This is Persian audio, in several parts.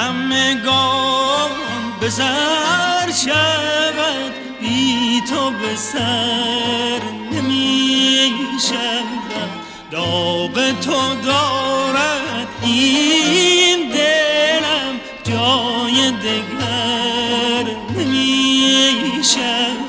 همگان به سر شود، بی تو به سر نمی شود. داغ تو دارد این دلم، جای دگر نمی شود.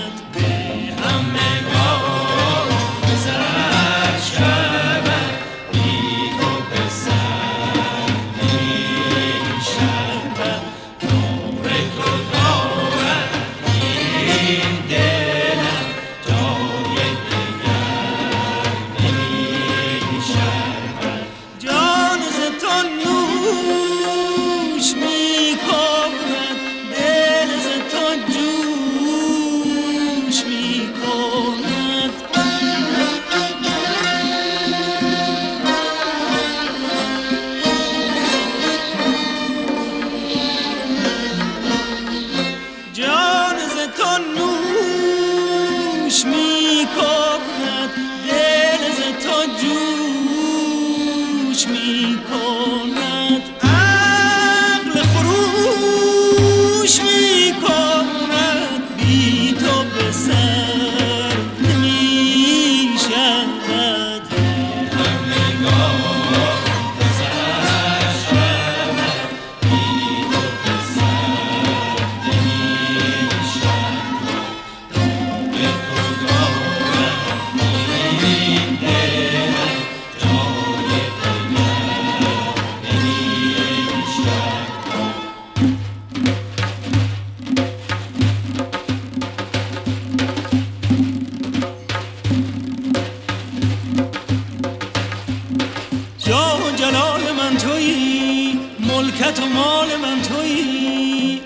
ملکت و مال من تویی،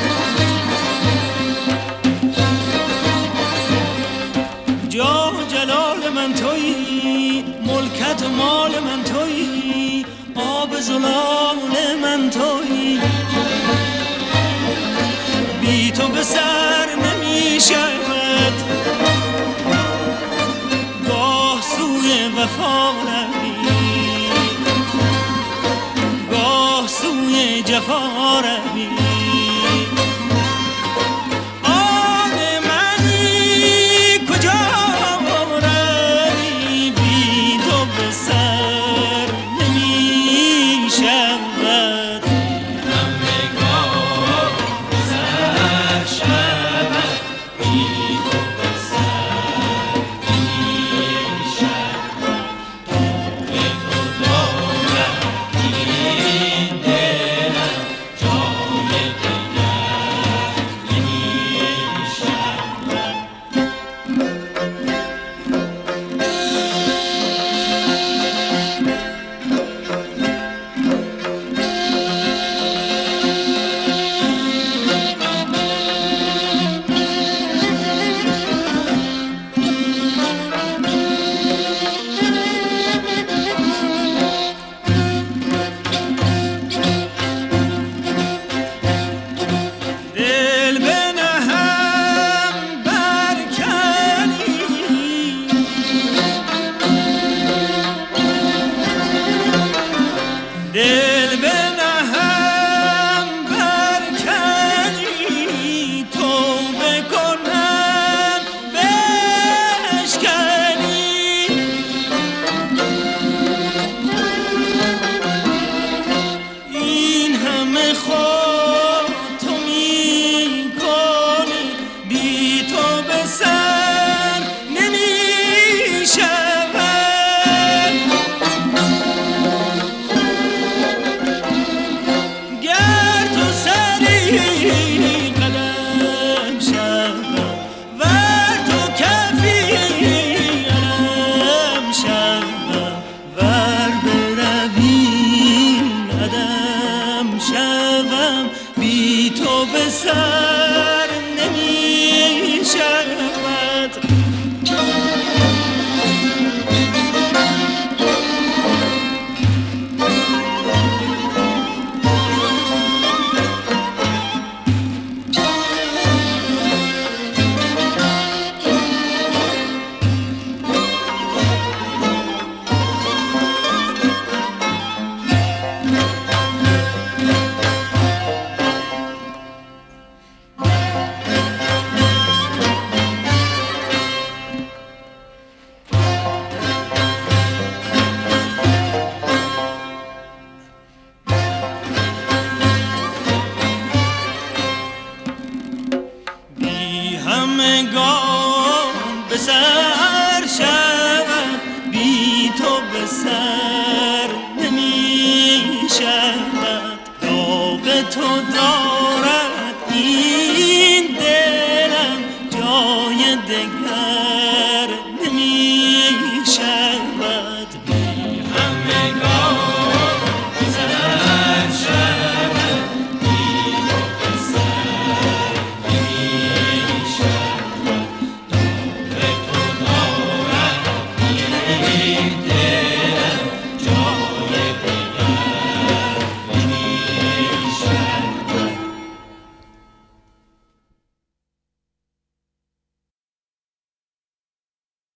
جاه و جلال من تویی، ملکت و مال من تویی، آب زلال من تویی. بی تو به سر نمی شود، گاه سوی وفا روی، گاه سوی جفا روی. آن منی کجا روی، بی تو به سر نمی شود. همگاه سر شود، بی تو به سر نمی شود. داغ تو دارد این دلم، جای دگر نمی شود. دل به نهم برکنی، دل به نهم برکنی، توبه کنم بشکنی. این همه خود تو می کنی، بی تو به سر نمی شود. گر تو سری قدم شود، ور تو کفی علم شود، ور بروی قدم شوم، بی تو به سر نمی شود. به سر نمی شود داغ تو دارد